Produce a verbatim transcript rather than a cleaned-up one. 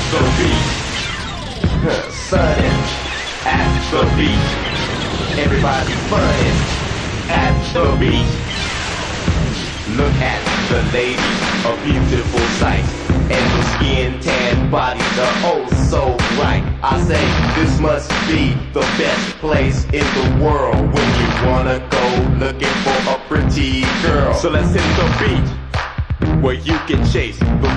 the beach. Sunning at the beach. Everybody's funning at the beach. Look at the ladies, a beautiful sight, and the skin tan bodies are oh so bright. I say this must be the best place in the world when you wanna go looking for a pretty girl. So let's hit the beach where you can chase the